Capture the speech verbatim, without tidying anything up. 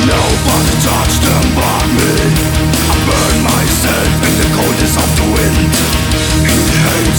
Nobody touched them but me. I burn myself in the coldness of the wind. He hates